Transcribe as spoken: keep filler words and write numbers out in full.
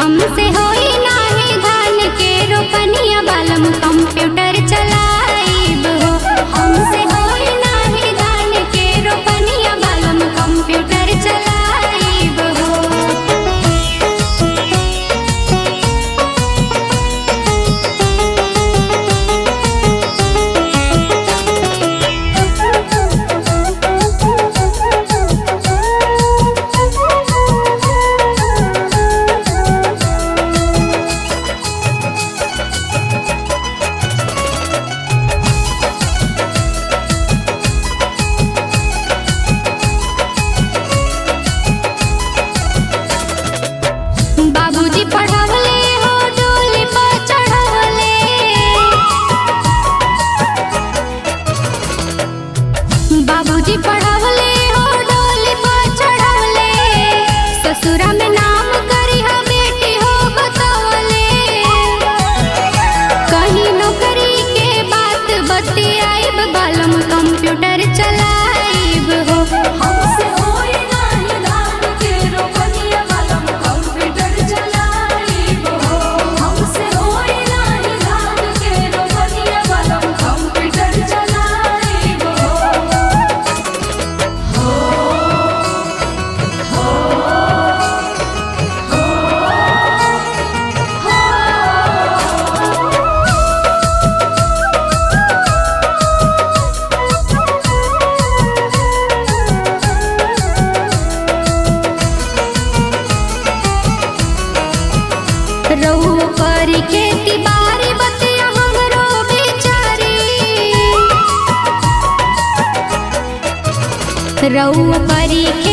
हमसे होई नाही धान के रोपनिया बालम कंप्यूटर चलाइब हो। हमसे होई नाही धान के रोपनिया बालम कंप्यूटर चलाइब हो। बाबूजी पढ़ावले हो डोली पर चढ़ावले। बाबूजी पढ़ावले हो डोली पर चढ़ावले। ससुरा में नाम करी हा बेटी हो बतवले। कहीं नौकरी के बात बतियाइब बालम कंप्यूटर चलाइब हो। हमसे होई नाही धान के रोपनिया बालम कंप्यूटर चलाइब हो। हमसे होई नाही धान के रोपनिया बालम कंप्यूटर चलाइब हो। रउआ करी खेती बारी बतिया हमरो बेचारी। रउआ करी